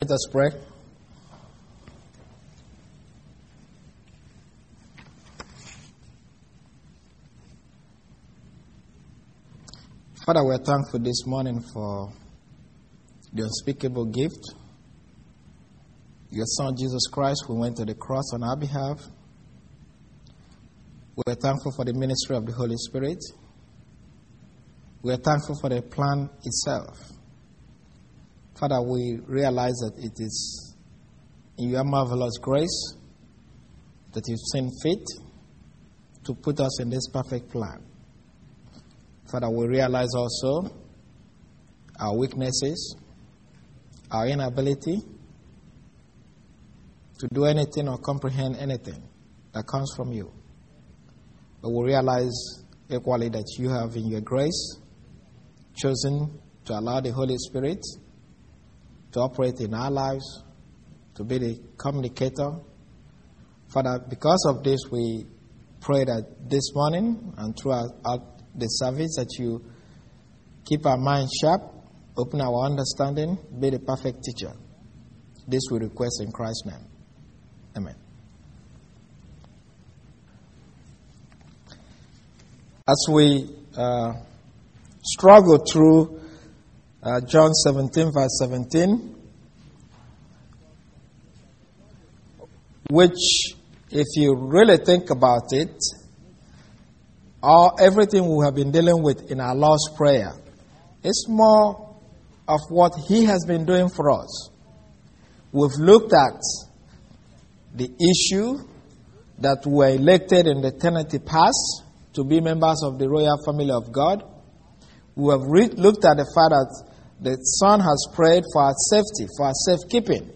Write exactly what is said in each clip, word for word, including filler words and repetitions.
Let us pray. Father, we are thankful this morning for the unspeakable gift. Your Son, Jesus Christ, who went to the cross on our behalf. We are thankful for the ministry of the Holy Spirit. We are thankful for the plan itself. Father, we realize that it is in your marvelous grace that you've seen fit to put us in this perfect plan. Father, we realize also our weaknesses, our inability to do anything or comprehend anything that comes from you. But we realize equally that you have, in your grace, chosen to allow the Holy Spirit to operate in our lives, to be the communicator. Father, because of this, we pray that this morning and throughout the service that you keep our minds sharp, open our understanding, be the perfect teacher. This we request in Christ's name. Amen. As we uh, struggle through uh, John seventeen, verse seventeen, which, if you really think about it, all everything we have been dealing with in our Lord's Prayer is more of what He has been doing for us. We've looked at the issue that we were elected in the eternity past to be members of the royal family of God. We have re- looked at the fact that the Son has prayed for our safety, for our safekeeping.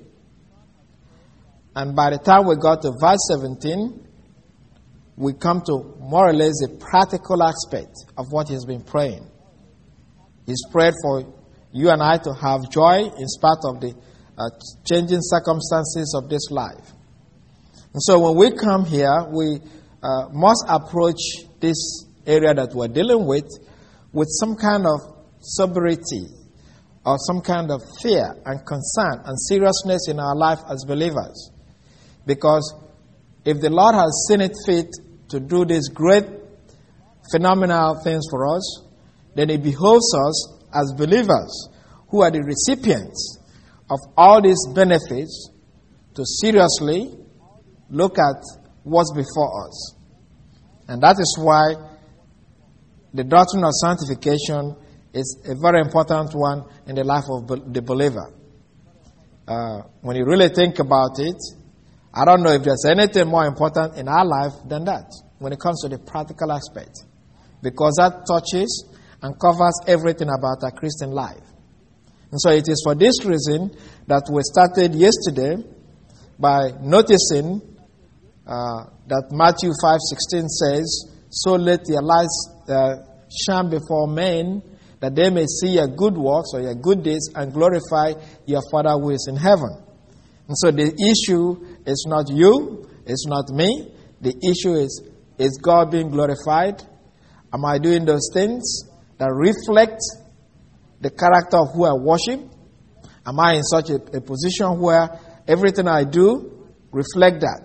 And by the time we got to verse seventeen, we come to more or less the practical aspect of what He's been praying. He's prayed for you and I to have joy in spite of the uh, changing circumstances of this life. And so when we come here, we uh, must approach this area that we're dealing with with some kind of sobriety or some kind of fear and concern and seriousness in our life as believers. Because if the Lord has seen it fit to do these great, phenomenal things for us, then it behoves us as believers who are the recipients of all these benefits to seriously look at what's before us. And that is why the doctrine of sanctification is a very important one in the life of the believer. Uh, when you really think about it, I don't know if there's anything more important in our life than that when it comes to the practical aspect, because that touches and covers everything about our Christian life. And so it is for this reason that we started yesterday by noticing uh, that Matthew five sixteen says, "So let your lights uh, shine before men, that they may see your good works or your good deeds and glorify your Father who is in heaven." And so the issue is not you, it's not me. The issue is, is God being glorified? Am I doing those things that reflect the character of who I worship? Am I in such a, a position where everything I do reflect that?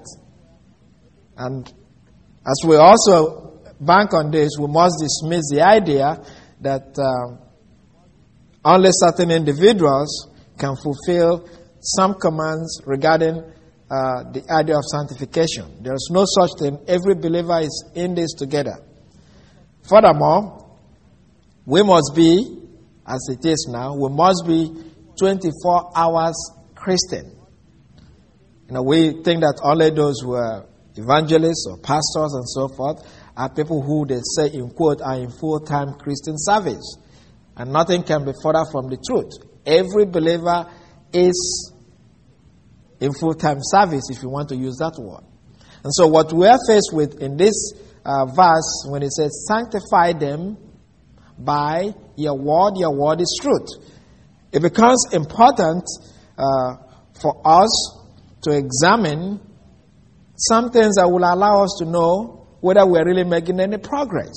And as we also bank on this, we must dismiss the idea that uh, only certain individuals can fulfill some commands regarding uh, the idea of sanctification. There is no such thing. Every believer is in this together. Furthermore, we must be, as it is now, we must be twenty-four hours Christian. You know, we think that only those who are evangelists or pastors and so forth are people who, they say in quote, are in full-time Christian service. And nothing can be further from the truth. Every believer is in full-time service, if you want to use that word. And so what we are faced with in this uh, verse, when it says, "Sanctify them by your word, your word is truth," it becomes important uh, for us to examine some things that will allow us to know whether we are really making any progress.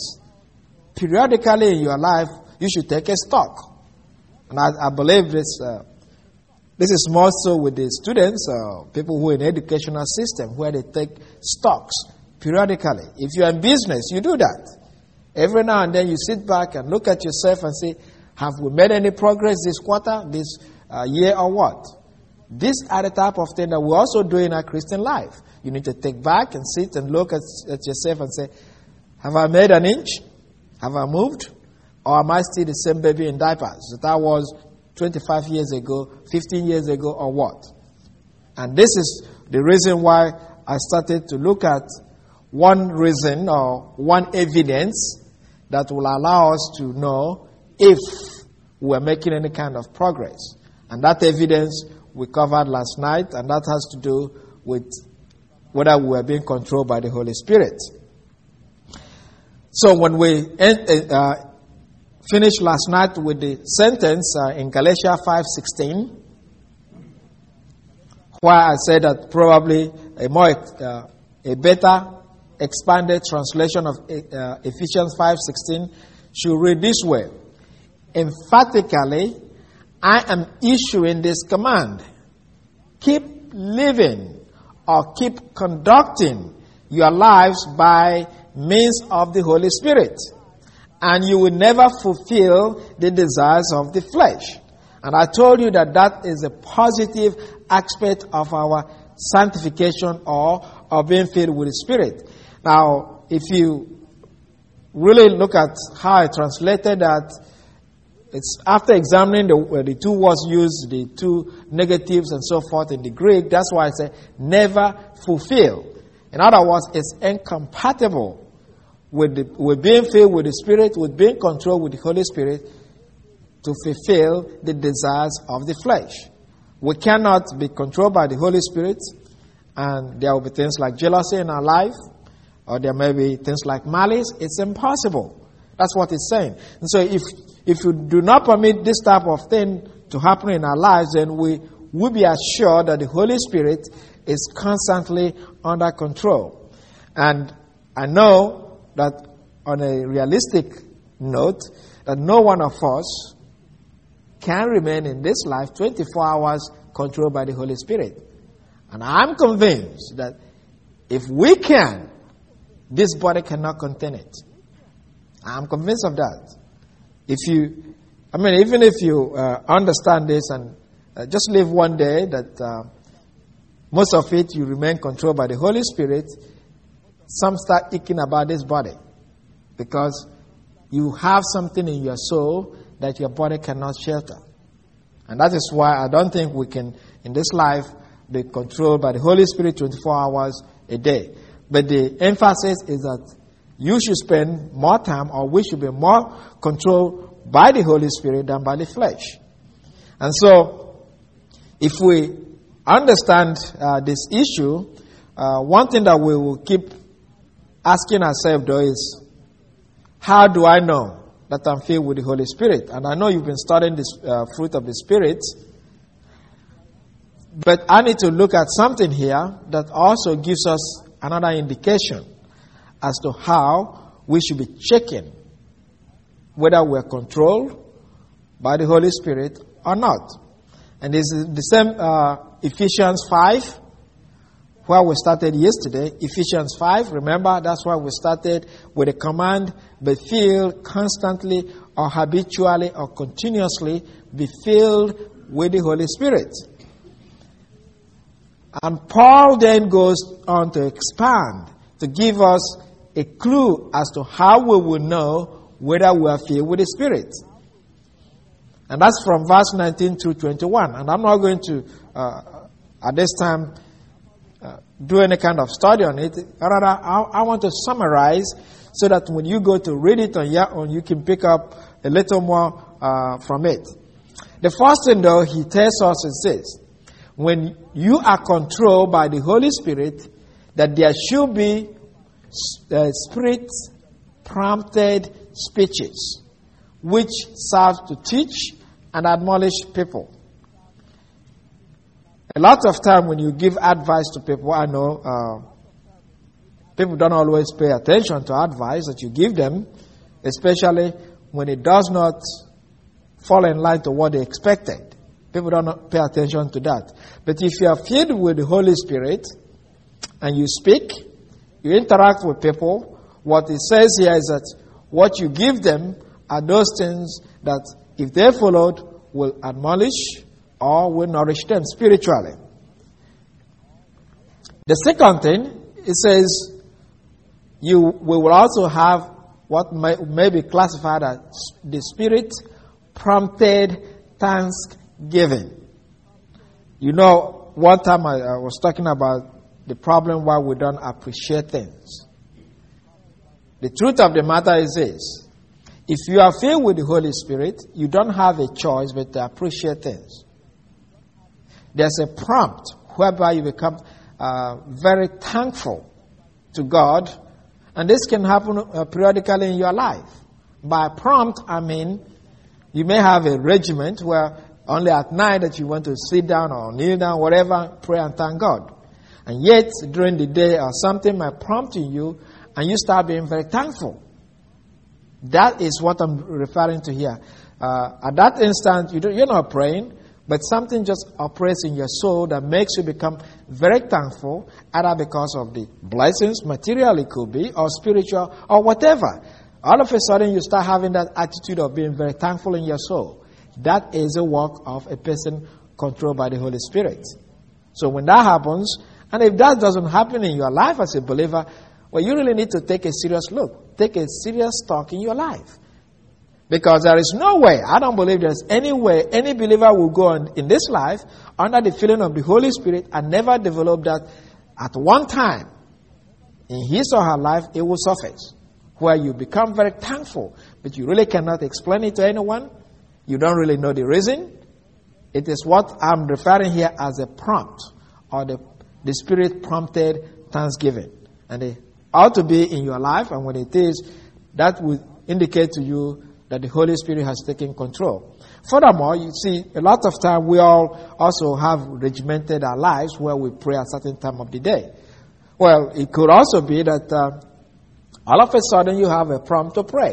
Periodically in your life, you should take a stock. And I, I believe this uh, This is more so with the students, uh, people who are in the educational system, where they take stocks periodically. If you're in business, you do that. Every now and then you sit back and look at yourself and say, have we made any progress this quarter, this uh, year, or what? These are the type of thing that we also do in our Christian life. You need to take back and sit and look at, at yourself and say, have I made an inch? Have I moved? Or am I still the same baby in diapers that I was twenty-five years ago, fifteen years ago, or what? And this is the reason why I started to look at one reason or one evidence that will allow us to know if we're making any kind of progress. And that evidence we covered last night, and that has to do with whether we are being controlled by the Holy Spirit. So when we uh, finished last night with the sentence uh, in Galatians five sixteen, where I said that probably a more uh, a better expanded translation of uh, Ephesians five sixteen should read this way: emphatically, I am issuing this command: keep living or keep conducting your lives by means of the Holy Spirit, and you will never fulfill the desires of the flesh. And I told you that that is a positive aspect of our sanctification or of being filled with the Spirit. Now, if you really look at how I translated that, it's after examining the, the two words used, the two negatives and so forth in the Greek, that's why I say never fulfill. In other words, it's incompatible with, the, with being filled with the Spirit, with being controlled with the Holy Spirit, to fulfill the desires of the flesh. We cannot be controlled by the Holy Spirit, and there will be things like jealousy in our life, or there may be things like malice. It's impossible. That's what it's saying. And so if if you do not permit this type of thing to happen in our lives, then we will be assured that the Holy Spirit is constantly under control. And I know that on a realistic note, that no one of us can remain in this life twenty-four hours controlled by the Holy Spirit. And I'm convinced that if we can, this body cannot contain it. I'm convinced of that. If you, I mean, even if you uh, understand this and uh, just live one day that uh, most of it you remain controlled by the Holy Spirit, some start thinking about this body because you have something in your soul that your body cannot shelter. And that is why I don't think we can, in this life, be controlled by the Holy Spirit twenty-four hours a day. But the emphasis is that you should spend more time, or we should be more controlled by the Holy Spirit than by the flesh. And so, if we understand uh, this issue, uh, one thing that we will keep asking ourselves, though, is how do I know that I'm filled with the Holy Spirit? And I know you've been studying this uh, fruit of the Spirit, but I need to look at something here that also gives us another indication as to how we should be checking whether we're controlled by the Holy Spirit or not. And this is the same uh, Ephesians five, where we started yesterday. Ephesians five, remember, that's why we started with a command: be filled constantly or habitually or continuously, be filled with the Holy Spirit. And Paul then goes on to expand, to give us a clue as to how we will know whether we are filled with the Spirit. And that's from verse nineteen through twenty-one. And I'm not going to, uh, at this time, uh, do any kind of study on it. Rather, I, I want to summarize so that when you go to read it on your own, you can pick up a little more uh, from it. The first thing, though, he tells us is this: when you are controlled by the Holy Spirit, that there should be uh, Spirit-prompted speeches, which serve to teach and admonish people. A lot of time when you give advice to people, I know uh, people don't always pay attention to advice that you give them, especially when it does not fall in line to what they expected. People don't pay attention to that. But if you are filled with the Holy Spirit and you speak, you interact with people, what it says here is that what you give them are those things that, if they followed, will admonish or will nourish them spiritually. The second thing, it says, you we will also have what may, may be classified as the Spirit-prompted thanksgiving. You know, one time I, I was talking about the problem why we don't appreciate things. The truth of the matter is this. If you are filled with the Holy Spirit, you don't have a choice but to appreciate things. There's a prompt whereby you become uh, very thankful to God, and this can happen uh, periodically in your life. By prompt, I mean you may have a regiment where only at night that you want to sit down or kneel down, whatever, pray and thank God. And yet, during the day or something might prompt you, and you start being very thankful. That is what I'm referring to here. Uh, at that instant, you don't, you're not praying, but something just operates in your soul that makes you become very thankful, either because of the blessings, material it could be, or spiritual, or whatever. All of a sudden, you start having that attitude of being very thankful in your soul. That is a work of a person controlled by the Holy Spirit. So when that happens, and if that doesn't happen in your life as a believer, well, you really need to take a serious look. Take a serious talk in your life. Because there is no way, I don't believe there's any way any believer will go on in this life under the filling of the Holy Spirit and never develop that at one time in his or her life. It will surface where you become very thankful, but you really cannot explain it to anyone. You don't really know the reason. It is what I'm referring here as a prompt, or the, the Spirit prompted thanksgiving. And it ought to be in your life, and when it is, that will indicate to you that the Holy Spirit has taken control. Furthermore, you see, a lot of time we all also have regimented our lives where we pray at a certain time of the day. Well, it could also be that uh, all of a sudden you have a prompt to pray.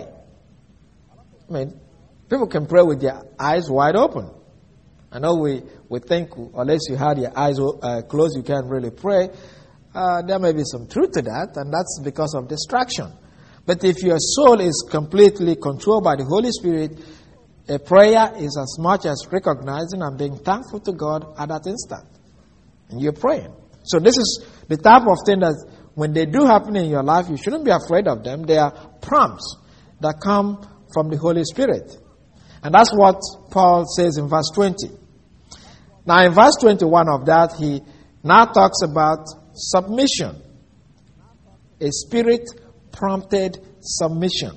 I mean, people can pray with their eyes wide open. I know we, we think unless you have your eyes uh, closed, you can't really pray. Uh, there may be some truth to that, and that's because of distraction. But if your soul is completely controlled by the Holy Spirit, a prayer is as much as recognizing and being thankful to God at that instant. And you're praying. So this is the type of thing that when they do happen in your life, you shouldn't be afraid of them. They are prompts that come from the Holy Spirit. And that's what Paul says in verse twenty. Now in verse twenty-one of that, he now talks about submission. A spirit-prompted submission.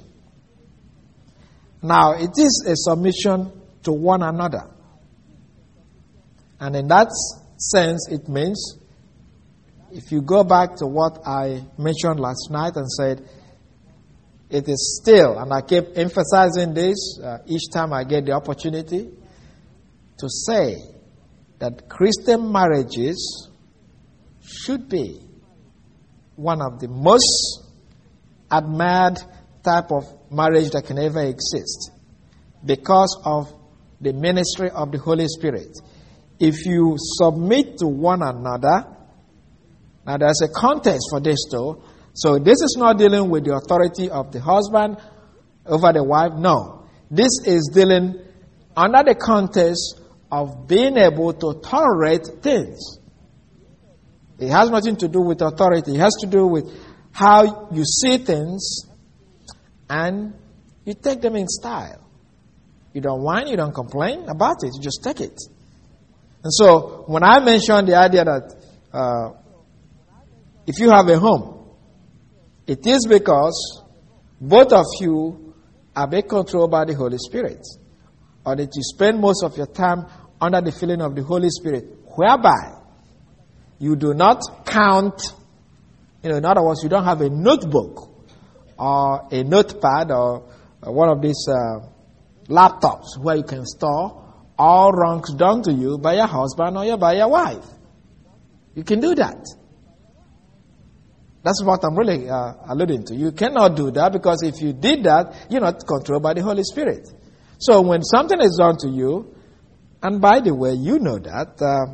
Now, it is a submission to one another. And in that sense, it means, if you go back to what I mentioned last night and said, it is still, and I keep emphasizing this uh, each time I get the opportunity, to say that Christian marriages should be one of the most admired type of marriage that can ever exist because of the ministry of the Holy Spirit. If you submit to one another, now there's a context for this too. So this is not dealing with the authority of the husband over the wife. No. This is dealing under the context of being able to tolerate things. It has nothing to do with authority. It has to do with how you see things and you take them in style. You don't whine, you don't complain about it, you just take it. And so, when I mentioned the idea that uh, if you have a home, it is because both of you are being controlled by the Holy Spirit, or that you spend most of your time under the filling of the Holy Spirit, whereby you do not count, you know, in other words, you don't have a notebook or a notepad or one of these uh, laptops where you can store all wrongs done to you by your husband or by your wife. You can do that. That's what I'm really uh, alluding to. You cannot do that because if you did that, you're not controlled by the Holy Spirit. So when something is done to you, And by the way, you know that uh,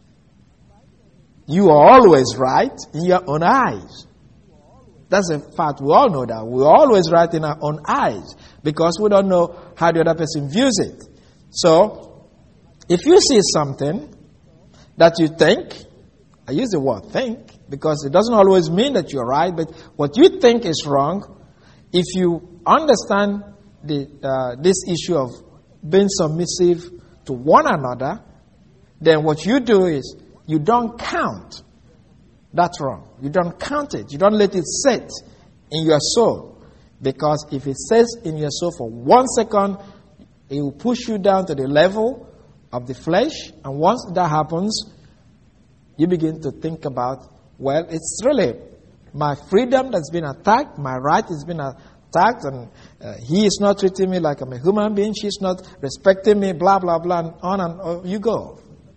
you are always right in your own eyes. That's a fact. We all know that. We're always right in our own eyes because we don't know how the other person views it. So, if you see something that you think, I use the word think because it doesn't always mean that you're right, but what you think is wrong, if you understand the uh, this issue of being submissive to one another, then what you do is you don't count. That's wrong. You don't count it. You don't let it sit in your soul. Because if it sits in your soul for one second, it will push you down to the level of the flesh. And once that happens, you begin to think about, well, it's really my freedom that's been attacked. My right has been attacked. And uh, he is not treating me like I'm a human being. She's not respecting me, blah, blah, blah, and on and on you go.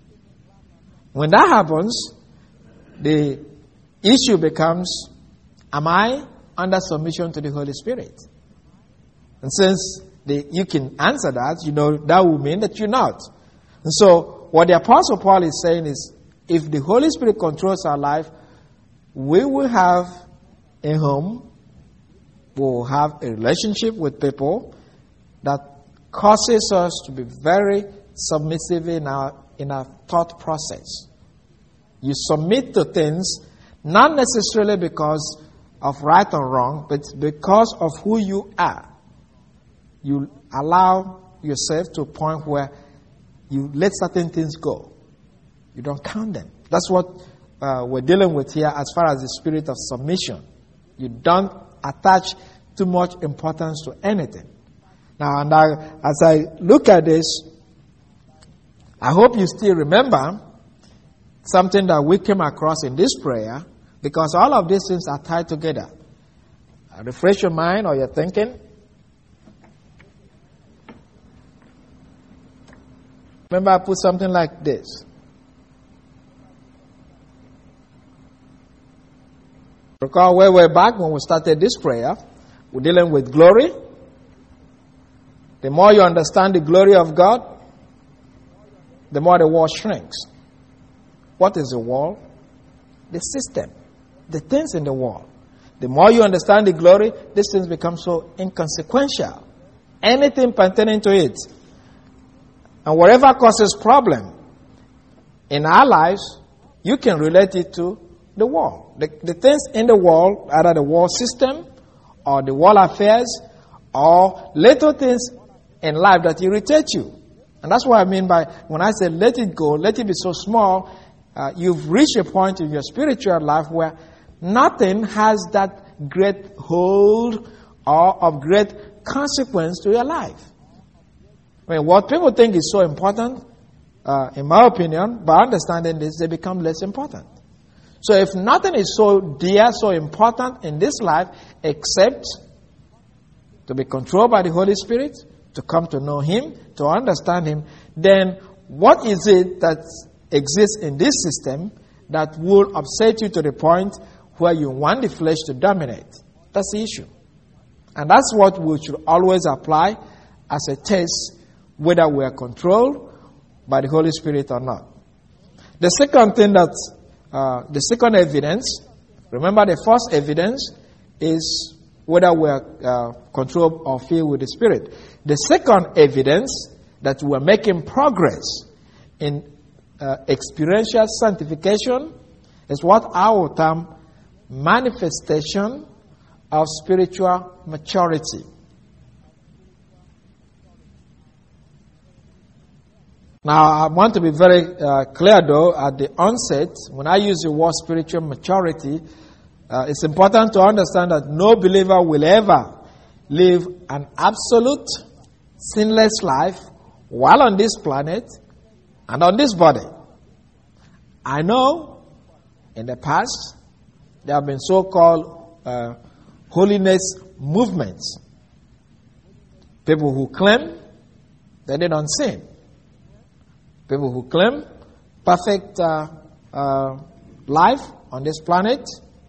When that happens, the issue becomes, am I under submission to the Holy Spirit? And since the, you can answer that, you know, that will mean that you're not. And so, what the Apostle Paul is saying is, if the Holy Spirit controls our life, we will have a home, we will have a relationship with people that causes us to be very submissive in our, in our thought process. You submit to things not necessarily because of right or wrong, but because of who you are. You allow yourself to a point where you let certain things go. You don't count them. That's what uh, we're dealing with here as far as the spirit of submission. You don't attach too much importance to anything. Now, and I, as I look at this, I hope you still remember something that we came across in this prayer, because all of these things are tied together. Uh, refresh your mind or your thinking. Remember, I put something like this. Recall where we're back when we started this prayer. We're dealing with glory. The more you understand the glory of God, the more the wall shrinks. What is the wall? The system. The things in the wall. The more you understand the glory, these things become so inconsequential. Anything pertaining to it. And whatever causes problem in our lives, you can relate it to the wall. The, the things in the wall, either the wall system or the wall affairs or little things in life that irritate you. And that's what I mean by when I say let it go, let it be so small, uh, you've reached a point in your spiritual life where nothing has that great hold or of great consequence to your life. I mean, what people think is so important, uh, in my opinion, by understanding this, they become less important. So if nothing is so dear, so important in this life, except to be controlled by the Holy Spirit, to come to know Him, to understand Him, then what is it that exists in this system that will upset you to the point where you want the flesh to dominate? That's the issue. And that's what we should always apply as a test whether we are controlled by the Holy Spirit or not. The second thing that, uh, the second evidence, remember the first evidence is whether we are uh, controlled or filled with the Spirit. The second evidence that we are making progress in uh, experiential sanctification is what I will term manifestation of spiritual maturity. Now, I want to be very uh, clear, though, at the onset, when I use the word spiritual maturity, uh, it's important to understand that no believer will ever live an absolute, sinless life while on this planet and on this body. I know in the past there have been so-called uh, holiness movements. People who claim that they don't sin. People who claim perfect uh, uh, life on this planet.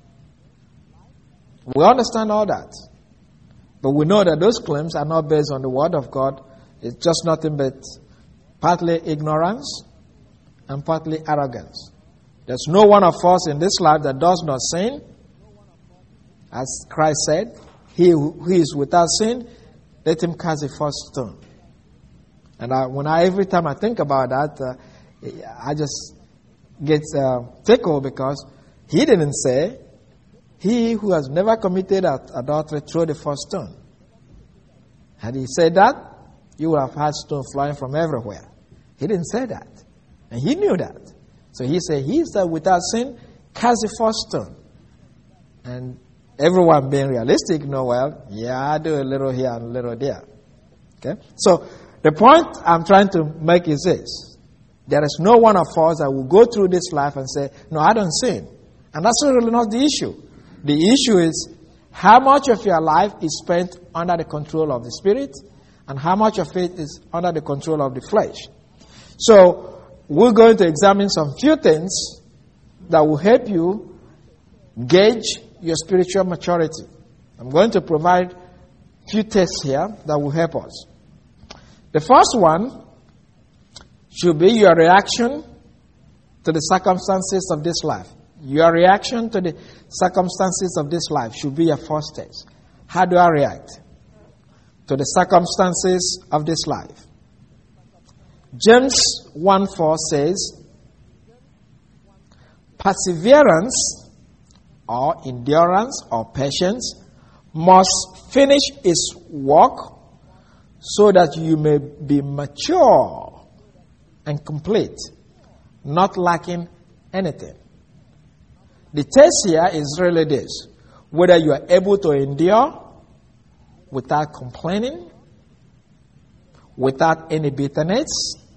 We understand all that. But we know that those claims are not based on the Word of God. It's just nothing but partly ignorance, and partly arrogance. There's no one of us in this life that does not sin. As Christ said, he who is without sin, let him cast the first stone. And I, when I, every time I think about that, uh, I just get uh, tickled because he didn't say, he who has never committed adultery, throw the first stone. Had he said that, you would have had stones flying from everywhere. He didn't say that. And he knew that. So he said, he is without sin, cast the first stone. And everyone being realistic, know, well, yeah, I do a little here and a little there. Okay? So the point I'm trying to make is this. There is no one of us that will go through this life and say, no, I don't sin. And that's really not the issue. The issue is how much of your life is spent under the control of the Spirit and how much of it is under the control of the flesh. So we're going to examine some few things that will help you gauge your spiritual maturity. I'm going to provide a few tests here that will help us. The first one should be your reaction to the circumstances of this life. Your reaction to the circumstances of this life should be your first test. How do I react to the circumstances of this life? James one four says, perseverance or endurance or patience must finish its work so that you may be mature and complete, not lacking anything. The test here is really this: whether you are able to endure without complaining, without any bitterness,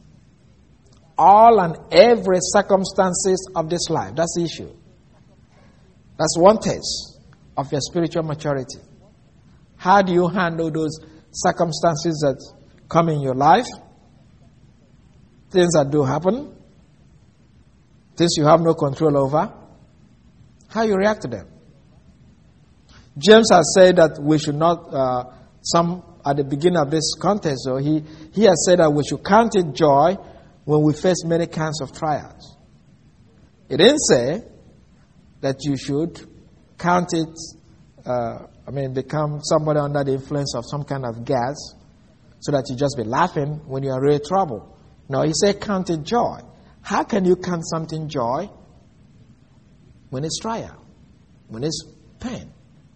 all and every circumstances of this life. That's the issue. That's one test of your spiritual maturity. How do you handle those circumstances that come in your life? Things that do happen, things you have no control over. How you react to them. James has said that we should not, uh, some at the beginning of this contest, though, he, he has said that we should count it joy when we face many kinds of trials. He didn't say that you should count it, uh, I mean, become somebody under the influence of some kind of gas so that you just be laughing when you are in real trouble. No, he said count it joy. How can you count something joy when it's trial, when it's pain?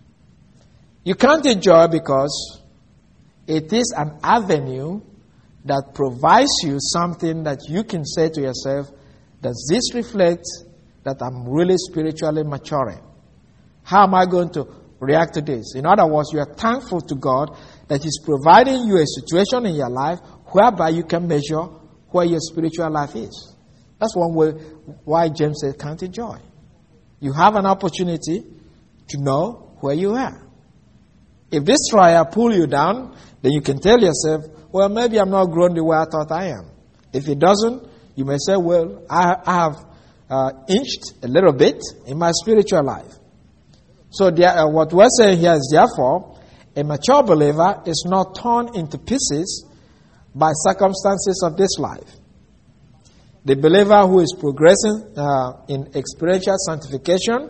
You count it joy because it is an avenue that provides you something that you can say to yourself, does this reflect that I'm really spiritually maturing? How am I going to react to this? In other words, you are thankful to God that He's providing you a situation in your life whereby you can measure where your spiritual life is. That's one way why James said count it joy. You have an opportunity to know where you are. If this trial pull you down, then you can tell yourself, well, maybe I'm not grown the way I thought I am. If it doesn't, you may say, well, I, I have uh, inched a little bit in my spiritual life. So there, uh, what we're saying here is, therefore, a mature believer is not torn into pieces by circumstances of this life. The believer who is progressing uh, in experiential sanctification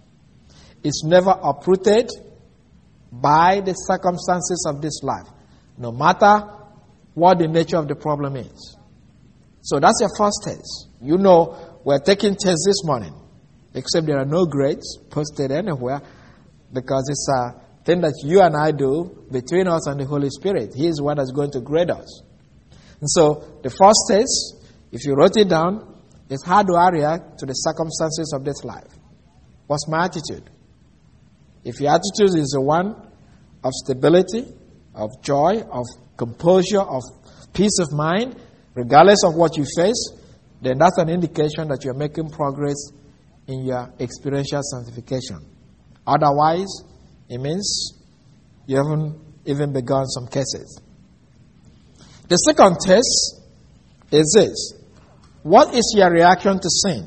is never uprooted by the circumstances of this life, no matter what the nature of the problem is. So that's your first test. You know, we're taking tests this morning, except there are no grades posted anywhere, because it's a thing that you and I do between us and the Holy Spirit. He is the one that's going to grade us. And so the first test, if you wrote it down, is how do I react to the circumstances of this life? What's my attitude? If your attitude is the one of stability, of joy, of composure, of peace of mind, regardless of what you face, then that's an indication that you're making progress in your experiential sanctification. Otherwise, it means you haven't even begun some cases. The second test is this: what is your reaction to sin?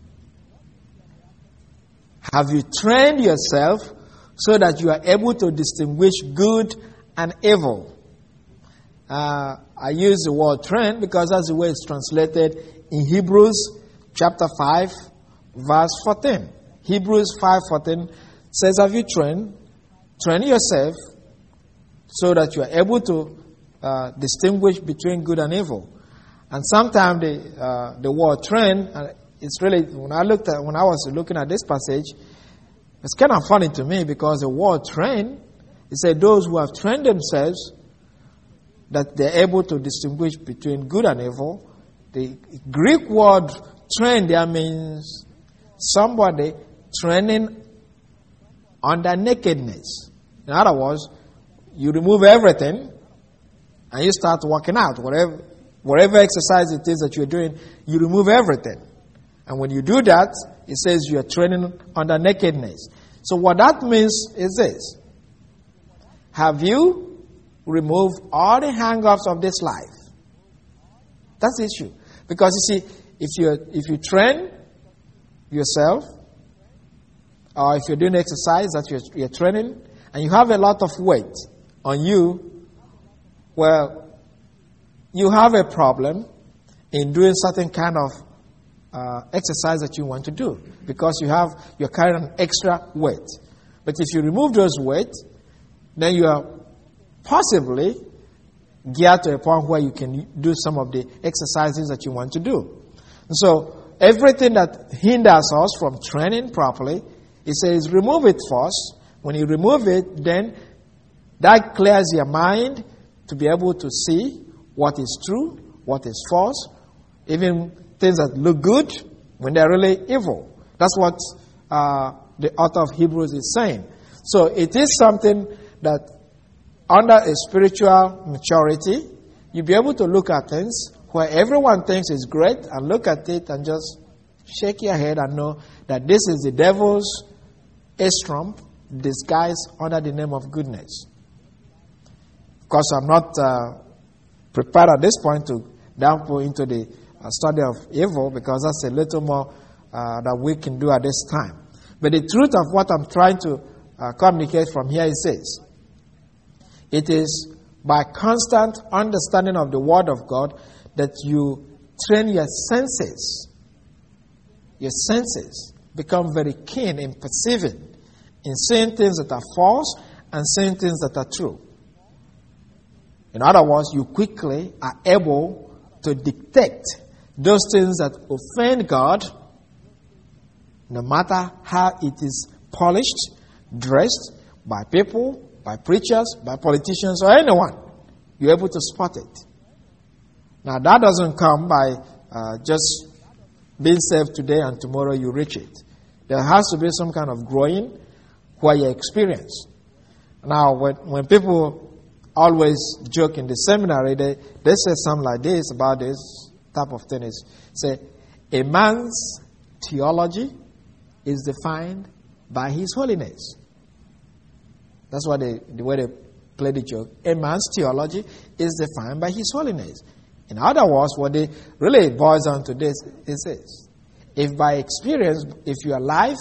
Have you trained yourself so that you are able to distinguish good and evil? Uh, I use the word train because that's the way it's translated in Hebrews chapter five, verse fourteen. Hebrews five fourteen says, have you trained? Train yourself so that you are able to uh, distinguish between good and evil. And sometimes the uh, the word train, uh, it's really, when I looked at, when I was looking at this passage, it's kind of funny to me because the word train, it said those who have trained themselves, that they're able to distinguish between good and evil. The Greek word train there means somebody training under nakedness. In other words, you remove everything and you start working out. Whatever, whatever exercise it is that you're doing, you remove everything. And when you do that, it says you are training under nakedness. So what that means is this. Have you removed all the hang-ups of this life? That's the issue. Because you see, if you if you train yourself, or if you're doing exercise that you're, you're training, and you have a lot of weight on you, well, you have a problem in doing certain kind of uh, exercise that you want to do because you have you're carrying an extra weight. But if you remove those weight, then you are possibly geared to a point where you can do some of the exercises that you want to do. And so everything that hinders us from training properly, it says remove it first. When you remove it, then that clears your mind to be able to see what is true, what is false, even things that look good when they're really evil. That's what uh, the author of Hebrews is saying. So it is something that under a spiritual maturity, you'll be able to look at things where everyone thinks is great and look at it and just shake your head and know that this is the devil's estrum disguised under the name of goodness. Of course, I'm not uh, prepared at this point to delve into the uh, study of evil because that's a little more uh, that we can do at this time. But the truth of what I'm trying to uh, communicate from here is this. It is by constant understanding of the Word of God that you train your senses. Your senses become very keen in perceiving, in seeing things that are false and seeing things that are true. In other words, you quickly are able to detect those things that offend God, no matter how it is polished, dressed by people, by preachers, by politicians, or anyone. You're able to spot it. Now, that doesn't come by uh, just being saved today and tomorrow you reach it. There has to be some kind of growing where you experience. Now, when, when people always joke in the seminary, they, they say something like this about this type of thing. Is say, a man's theology is defined by his holiness. That's what they, the way they play the joke. A man's theology is defined by his holiness. In other words, what they really boils down to this is this. If by experience, if your life,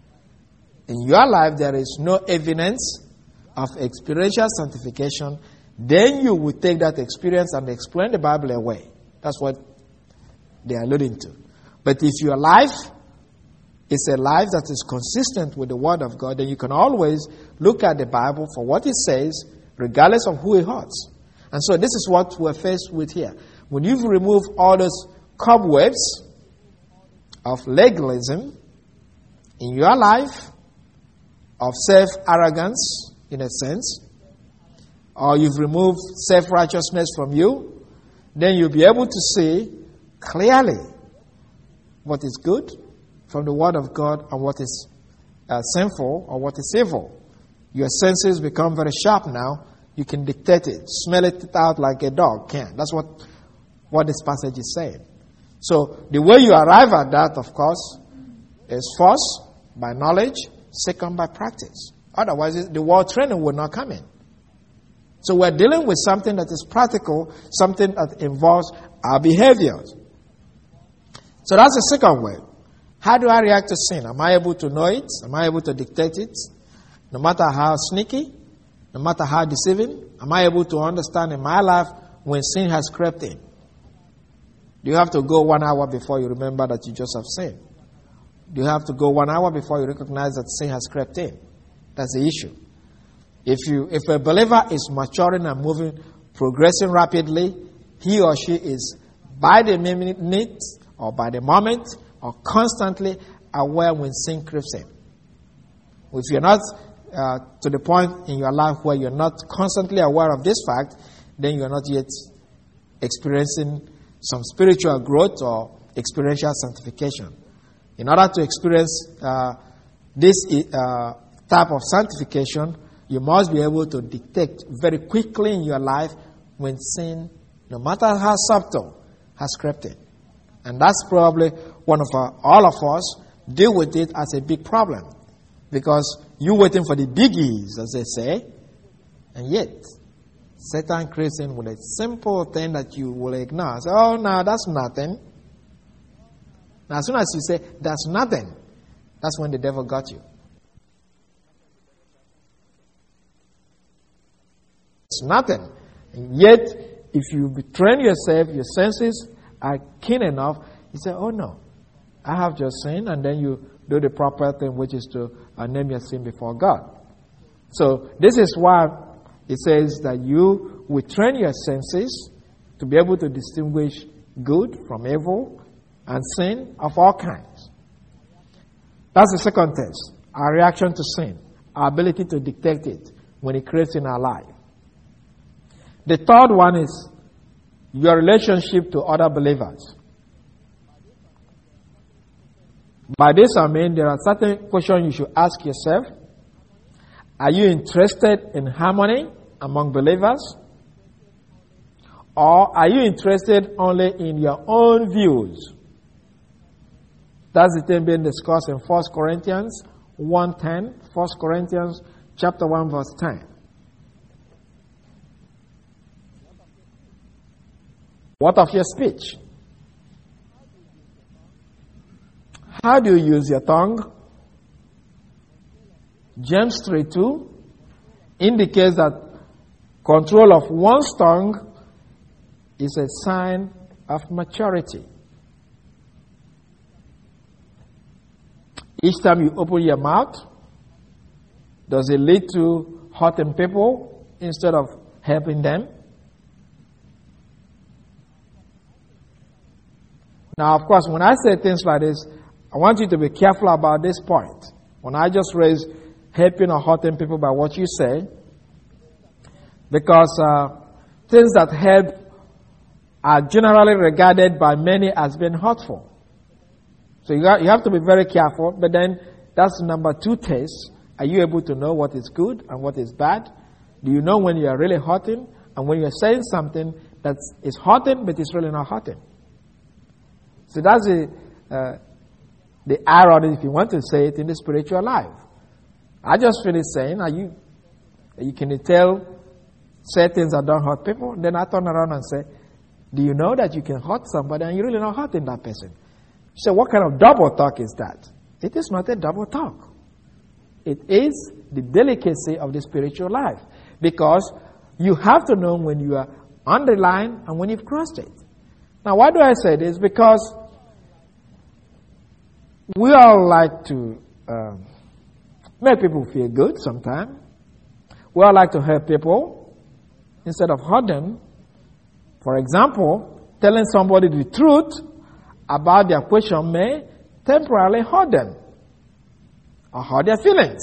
in your life there is no evidence of experiential sanctification, then you will take that experience and explain the Bible away. That's what they are alluding to. But if your life is a life that is consistent with the Word of God, then you can always look at the Bible for what it says, regardless of who it hurts. And so this is what we're faced with here. When you've removed all those cobwebs of legalism in your life, of self-arrogance, in a sense, or you've removed self-righteousness from you, then you'll be able to see clearly what is good from the Word of God and what is uh, sinful or what is evil. Your senses become very sharp now. You can dictate it, smell it out like a dog can. That's what, what this passage is saying. So the way you arrive at that, of course, is first by knowledge, second by practice. Otherwise, the word training will not come in. So we're dealing with something that is practical, something that involves our behaviors. So that's the second way. How do I react to sin? Am I able to know it? Am I able to dictate it? No matter how sneaky, no matter how deceiving, am I able to understand in my life when sin has crept in? Do you have to go one hour before you remember that you just have sinned? Do you have to go one hour before you recognize that sin has crept in? That's the issue. If you, if a believer is maturing and moving, progressing rapidly, he or she is by the minute or by the moment or constantly aware when sin creeps in. If you're not uh, to the point in your life where you're not constantly aware of this fact, then you're not yet experiencing some spiritual growth or experiential sanctification. In order to experience uh, this uh, type of sanctification, you must be able to detect very quickly in your life when sin, no matter how subtle, has crept in. And that's probably one of our, all of us deal with it as a big problem. Because you're waiting for the biggies, as they say, and yet Satan creeps in with a simple thing that you will ignore. Say, oh, no, that's nothing. Now, as soon as you say, that's nothing, that's when the devil got you. It's nothing. And yet, if you train yourself, your senses are keen enough, you say, oh, no, I have just sinned, and then you do the proper thing, which is to uh, name your sin before God. So, this is why it says that you will train your senses to be able to distinguish good from evil and sin of all kinds. That's the second test. Our reaction to sin. Our ability to detect it when it creeps in our life. The third one is your relationship to other believers. By this I mean there are certain questions you should ask yourself. Are you interested in harmony among believers? Or are you interested only in your own views? That's the thing being discussed in First Corinthians one ten. First Corinthians chapter one verse ten. What of your speech? How do you use your tongue? James three two indicates that control of one's tongue is a sign of maturity. Each time you open your mouth, does it lead to hurting people instead of helping them? Now, of course, when I say things like this, I want you to be careful about this point. When I just raise helping or hurting people by what you say, because uh, things that help are generally regarded by many as being hurtful. So you, got, you have to be very careful, but then that's number two test. Are you able to know what is good and what is bad? Do you know when you are really hurting and when you are saying something that is hurting but it's really not hurting? So that's the, uh, the irony, if you want to say it, in the spiritual life. I just finished saying, are you, you can tell, say things that don't hurt people. Then I turn around and say, do you know that you can hurt somebody and you're really not hurting that person? You say, what kind of double talk is that? It is not a double talk. It is the delicacy of the spiritual life. Because you have to know when you are on the line and when you've crossed it. Now, why do I say this? Because we all like to um, make people feel good sometimes. We all like to help people instead of hurt them. For example, telling somebody the truth about their question may temporarily hurt them or hurt their feelings.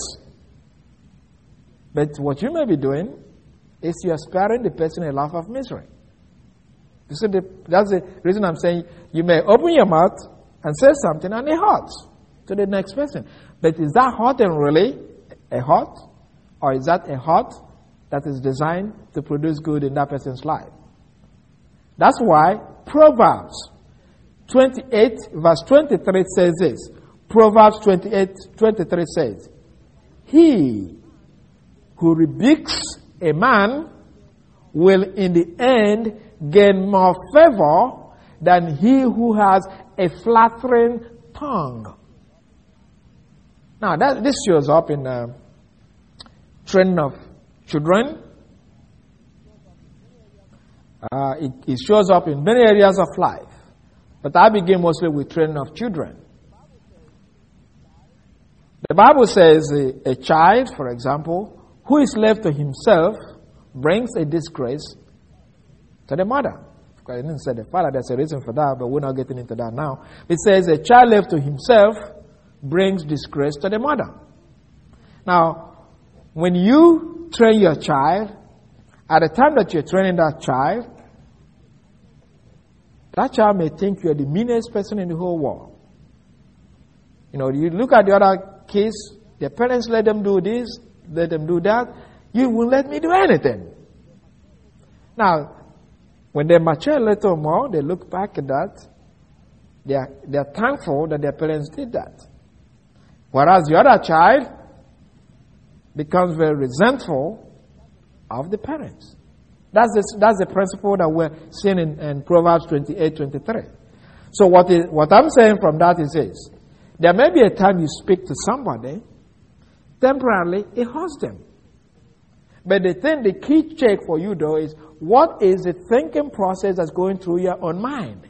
But what you may be doing is you are sparing the person a life of misery. You see, the, that's the reason I'm saying you may open your mouth and say something and it hurts to the next person. But is that hurting really a hurt? Or is that a hurt that is designed to produce good in that person's life? That's why Proverbs twenty-eight verse twenty-three says this. Proverbs twenty-eight twenty-three says, he who rebukes a man will in the end gain more favor than he who has a flattering tongue. Now, that, this shows up in uh, training of children. Uh, it, it shows up in many areas of life. But I begin mostly with training of children. The Bible says a, a child, for example, who is left to himself brings a disgrace to the mother. I didn't say the father, there's a reason for that, but we're not getting into that now. It says a child left to himself brings disgrace to the mother. Now, when you train your child, at the time that you're training that child, that child may think you're the meanest person in the whole world. You know, you look at the other kids, their parents let them do this, let them do that. You won't let me do anything. Now, when they mature a little more, they look back at that. They are, they are thankful that their parents did that. Whereas the other child becomes very resentful of the parents. That's the, that's the principle that we're seeing in, in Proverbs twenty-eight twenty-three. So what, is, what I'm saying from that is this. There may be a time you speak to somebody, temporarily it hurts them. But the thing, the key check for you though is, what is the thinking process that's going through your own mind?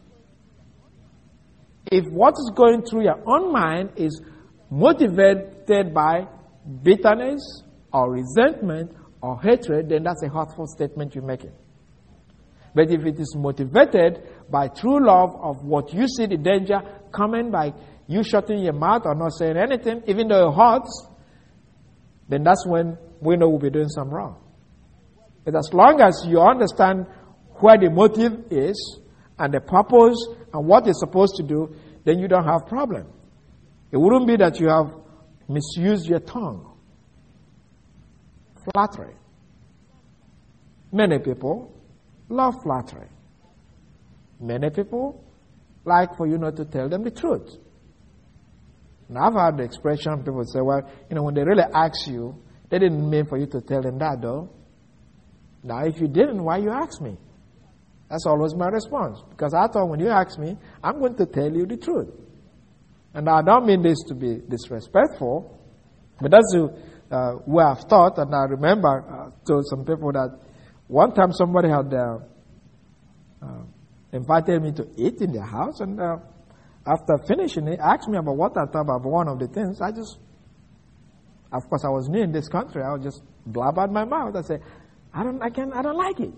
If what is going through your own mind is motivated by bitterness or resentment or hatred, then that's a hurtful statement you're making. But if it is motivated by true love of what you see the danger coming by you shutting your mouth or not saying anything, even though it hurts, then that's when we know we'll be doing something wrong. But as long as you understand where the motive is and the purpose and what it's supposed to do, then you don't have problem. It wouldn't be that you have misused your tongue. Flattery. Many people love flattery. Many people like for you not to tell them the truth. And I've heard the expression, people say, well, you know, when they really ask you, they didn't mean for you to tell them that though. Now, if you didn't, why you ask me? That's always my response. Because I thought when you ask me, I'm going to tell you the truth. And I don't mean this to be disrespectful, but that's the uh, way I've thought. And I remember uh, told some people that one time somebody had uh, uh, invited me to eat in their house, and uh, after finishing it, asked me about what I thought about one of the things. I just, of course, I was new in this country. I would just blab out my mouth. I say, I don't, I can, I don't like it.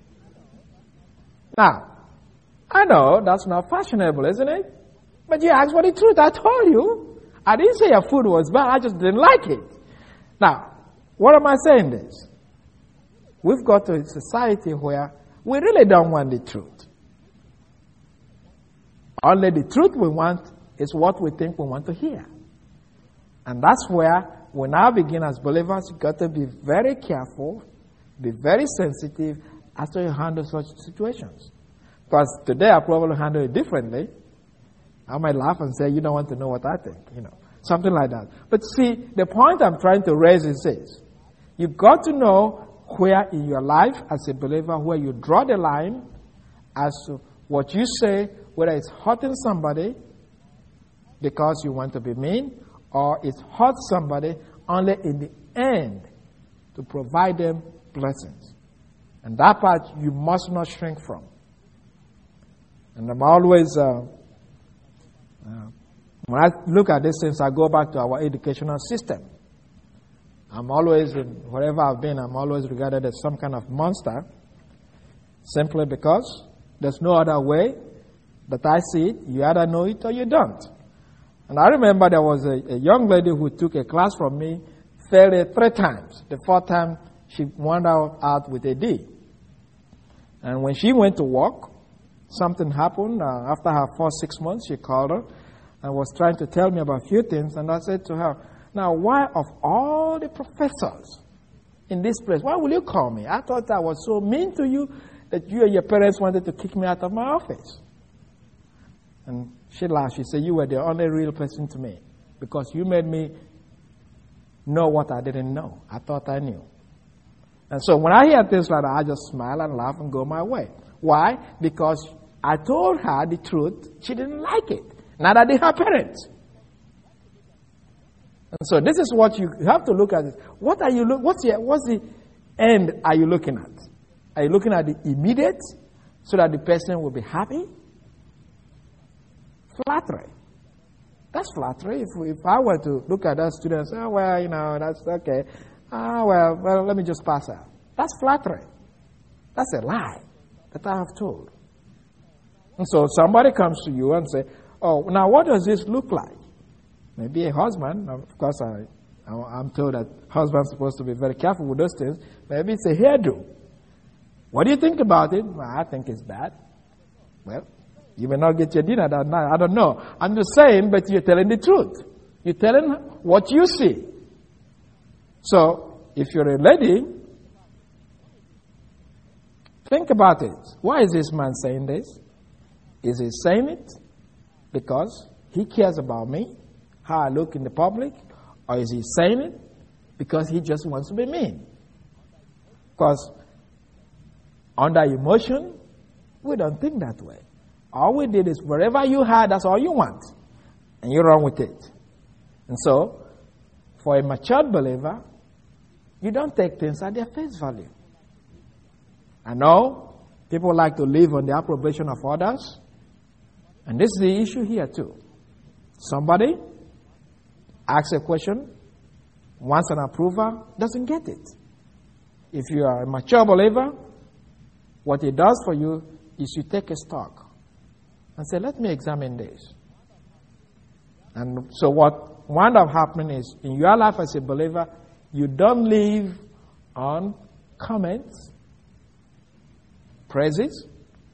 Now, I know that's not fashionable, isn't it? But you asked for the truth. I told you. I didn't say your food was bad. I just didn't like it. Now, what am I saying this? We've got to a society where we really don't want the truth. Only the truth we want is what we think we want to hear. And that's where we now begin as believers, you've got to be very careful, be very sensitive as to handle such situations. Because today I probably handle it differently. I might laugh and say, you don't want to know what I think, you know, something like that. But see, the point I'm trying to raise is this. You've got to know where in your life as a believer, where you draw the line as to what you say, whether it's hurting somebody because you want to be mean, or it hurts somebody only in the end to provide them blessings. And that part you must not shrink from. And I'm always, uh, uh, when I look at these things, I go back to our educational system. I'm always, in, wherever I've been, I'm always regarded as some kind of monster, simply because there's no other way that I see it. You either know it or you don't. And I remember there was a, a young lady who took a class from me, failed it three times. The fourth time, she wound out, out with a D. And when she went to work, something happened. Uh, after her first six months, she called her and was trying to tell me about a few things. And I said to her, now, why of all the professors in this place, why will you call me? I thought I was so mean to you that you and your parents wanted to kick me out of my office. And she laughed. She said, you were the only real person to me because you made me know what I didn't know. I thought I knew. And so when I hear things like that, I just smile and laugh and go my way. Why? Because I told her the truth. She didn't like it. Neither did her parents. And so this is what you have to look at. This. What are you look? What's the what's the end? Are you looking at? Are you looking at the immediate so that the person will be happy? Flattery. That's flattery. If, if I were to look at that student and say, oh, well, you know, that's okay. Ah, well, well, let me just pass out. That's flattery. That's a lie that I have told. And so somebody comes to you and say, oh, now what does this look like? Maybe a husband. Of course, I, I'm told that husbands are supposed to be very careful with those things. Maybe it's a hairdo. What do you think about it? Well, I think it's bad. Well, you may not get your dinner that night. I don't know. I'm just saying, but you're telling the truth. You're telling what you see. So, if you're a lady, think about it. Why is this man saying this? Is he saying it because he cares about me, how I look in the public? Or is he saying it because he just wants to be mean? Because under emotion, we don't think that way. All we did is wherever you had, that's all you want. And you run with it. And so, for a matured believer, you don't take things at their face value. I know people like to live on the approbation of others. And this is the issue here too. Somebody asks a question, wants an approval, doesn't get it. If you are a mature believer, what it does for you is you take a stock and say, let me examine this. And so what wound up happening is, in your life as a believer, you don't live on comments, praises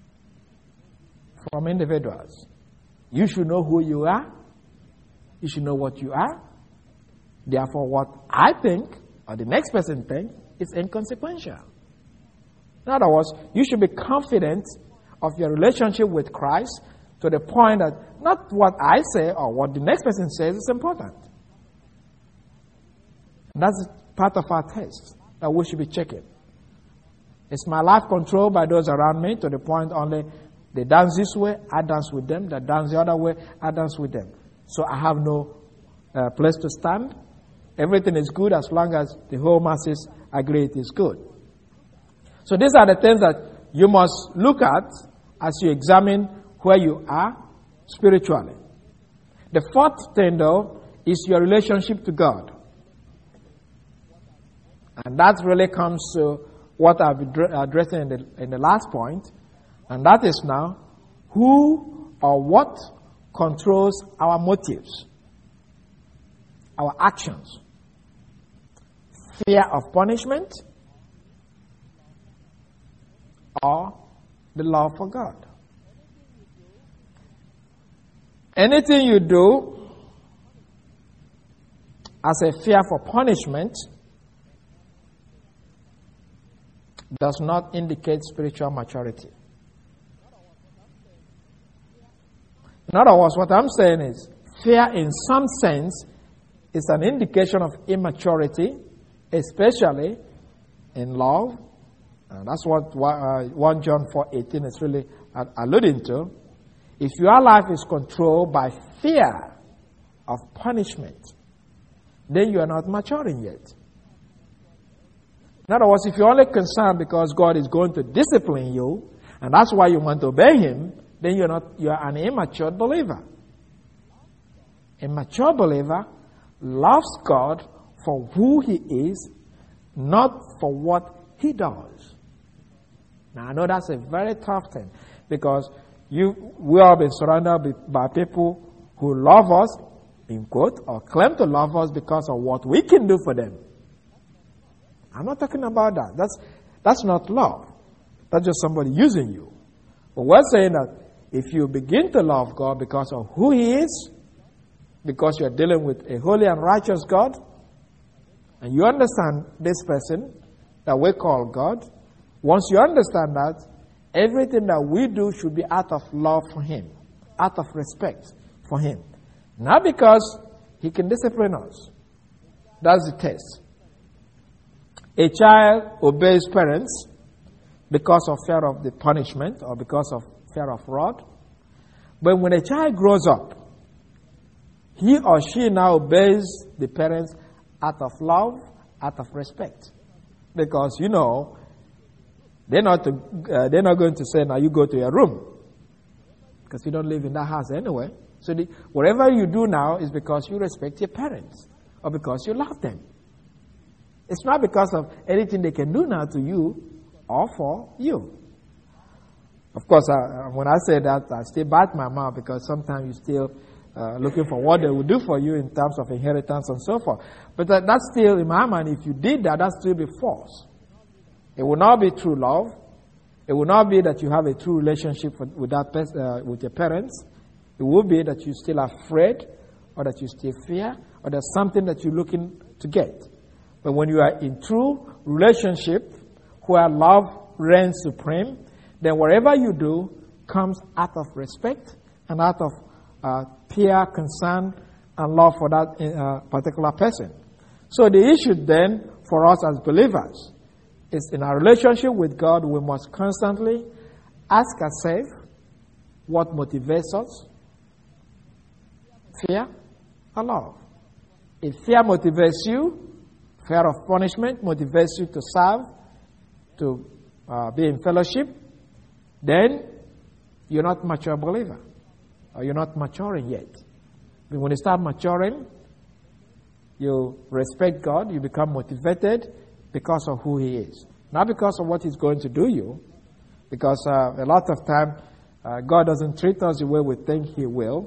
from individuals. You should know who you are. You should know what you are. Therefore, what I think, or the next person thinks, is inconsequential. In other words, you should be confident of your relationship with Christ to the point that not what I say or what the next person says is important. And that's part of our test that we should be checking. Is my life controlled by those around me to the point only they dance this way, I dance with them. They dance the other way, I dance with them. So I have no uh, place to stand. Everything is good as long as the whole masses agree it is good. So these are the things that you must look at as you examine where you are spiritually. The fourth thing, though, is your relationship to God. And that really comes to what I've been addressing in the, in the last point. And that is now, who or what controls our motives, our actions? Fear of punishment or the love for God? Anything you do as a fear for punishment does not indicate spiritual maturity. In other words, what I'm saying is, fear in some sense is an indication of immaturity, especially in love. And that's what uh, First John four eighteen is really alluding to. If your life is controlled by fear of punishment, then you are not maturing yet. In other words, if you're only concerned because God is going to discipline you, and that's why you want to obey Him, then you're not, you're an immature believer. A mature believer loves God for who He is, not for what He does. Now, I know that's a very tough thing, because you, we have been surrounded by people who love us, in quote, or claim to love us because of what we can do for them. I'm not talking about that. That's, that's not love. That's just somebody using you. But we're saying that if you begin to love God because of who He is, because you're dealing with a holy and righteous God, and you understand this person that we call God, once you understand that, everything that we do should be out of love for Him, out of respect for Him. Not because He can discipline us. That's the test. A child obeys parents because of fear of the punishment or because of fear of rod. But when a child grows up, he or she now obeys the parents out of love, out of respect. Because, you know, They're not, to, uh, they're not going to say, now you go to your room. Because you don't live in that house anyway. So the, whatever you do now is because you respect your parents. Or because you love them. It's not because of anything they can do now to you or for you. Of course, I, when I say that, I still bite my mouth because sometimes you're still uh, looking for what they will do for you in terms of inheritance and so forth. But that, that's still, in my mind, if you did that, that's still be false. It will not be true love. It will not be that you have a true relationship with, with, that pers- uh, with your parents. It will be that you're still afraid or that you still fear or there's something that you're looking to get. But when you are in true relationship where love reigns supreme, then whatever you do comes out of respect and out of uh, pure concern and love for that uh, particular person. So the issue then for us as believers is in our relationship with God, we must constantly ask ourselves what motivates us, fear or love. If fear motivates you, fear of punishment motivates you to serve, to uh, be in fellowship, then you're not a mature believer, or you're not maturing yet. But when you start maturing, you respect God, you become motivated because of who He is. Not because of what He's going to do you, because uh, a lot of time uh, God doesn't treat us the way we think He will.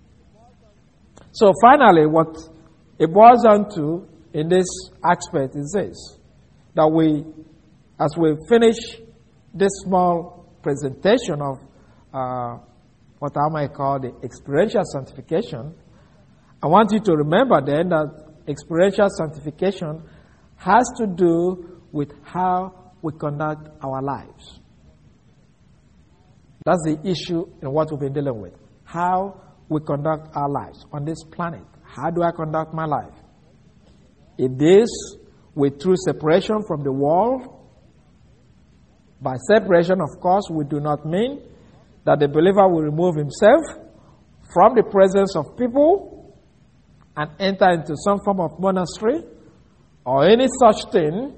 So finally, what it boils down to in this aspect is this, that we, as we finish this small presentation of uh, what I might call the experiential sanctification, I want you to remember then that experiential sanctification has to do with how we conduct our lives. That's the issue in what we've been dealing with. How we conduct our lives on this planet. How do I conduct my life? It is with true separation from the world. By separation, of course, we do not mean that the believer will remove himself from the presence of people and enter into some form of monastery or any such thing.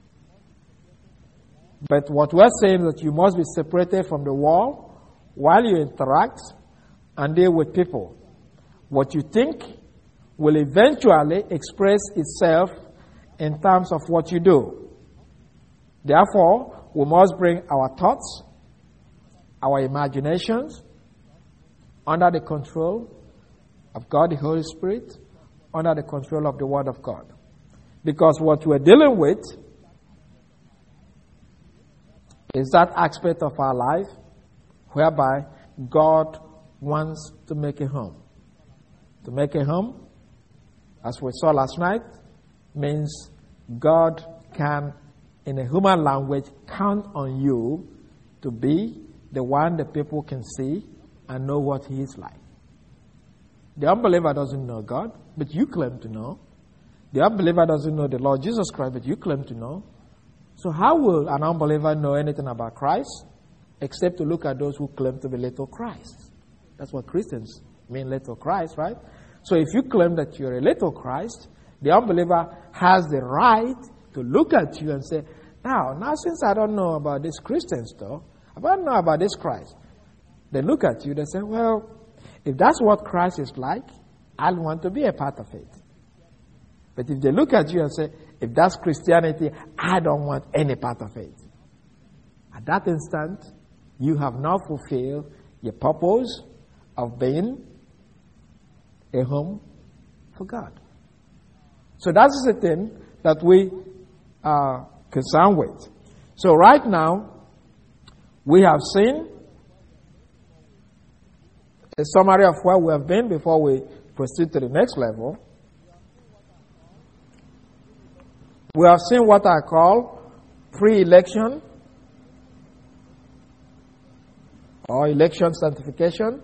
But what we're saying is that you must be separated from the world while you interact and deal with people. What you think will eventually express itself in terms of what you do. Therefore, we must bring our thoughts, our imaginations, under the control of God, the Holy Spirit, under the control of the Word of God. Because what we're dealing with is that aspect of our life whereby God wants to make a home. To make a home, as we saw last night, means God can, in a human language, count on you to be the one that people can see and know what He is like. The unbeliever doesn't know God, but you claim to know. The unbeliever doesn't know the Lord Jesus Christ, but you claim to know. So how will an unbeliever know anything about Christ except to look at those who claim to be little Christ? That's what Christians mean, little Christ, right? So if you claim that you're a little Christ, the unbeliever has the right to look at you and say, now, now since I don't know about this Christian stuff, I don't know about this Christ. They look at you, they say, well, if that's what Christ is like, I want to be a part of it. But if they look at you and say, if that's Christianity, I don't want any part of it. At that instant, you have not fulfilled your purpose of being a home for God. So that's the thing that we are concerned with. So right now, we have seen a summary of where we have been before we proceed to the next level. We have seen what I call pre-election or election sanctification,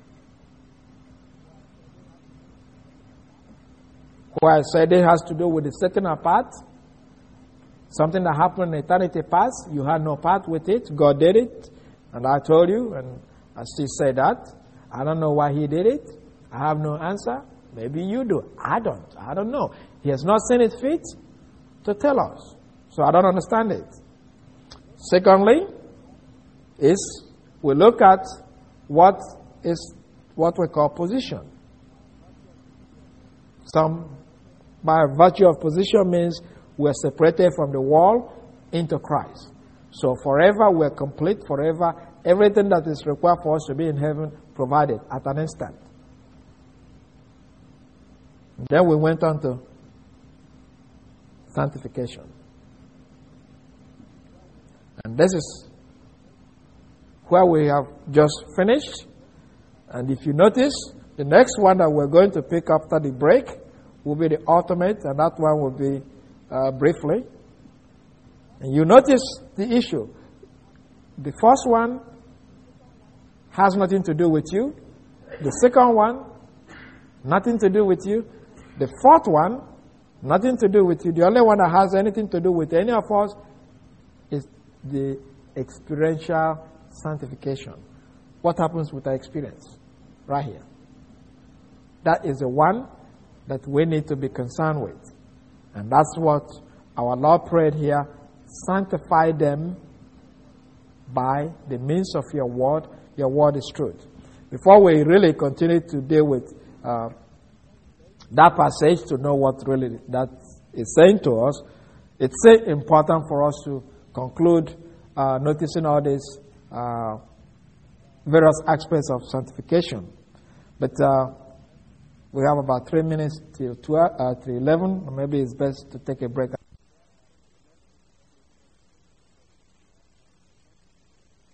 where I said it has to do with the setting apart, something that happened in eternity past. You had no part with it. God did it, and I told you, and I still say that. I don't know why He did it. I have no answer. Maybe you do. I don't. I don't know. He has not seen it fit to tell us. So I don't understand it. Secondly, is we look at what is what we call position. Some, by virtue of position, means we're separated from the world into Christ. So forever we're complete, forever everything that is required for us to be in heaven provided at an instant. Then we went on to sanctification. And this is where we have just finished. And if you notice, the next one that we're going to pick after the break will be the ultimate, and that one will be uh, briefly. And you notice the issue. The first one has nothing to do with you. The second one, nothing to do with you. The fourth one, nothing to do with you. The only one that has anything to do with any of us is the experiential sanctification. What happens with our experience? Right here. That is the one that we need to be concerned with. And that's what our Lord prayed here. Sanctify them by the means of your word. Your word is truth. Before we really continue to deal with uh, that passage to know what really that is saying to us, it's so important for us to conclude uh, noticing all these uh, various aspects of sanctification. But uh, we have about three minutes till twelve, uh, till eleven. Maybe it's best to take a break.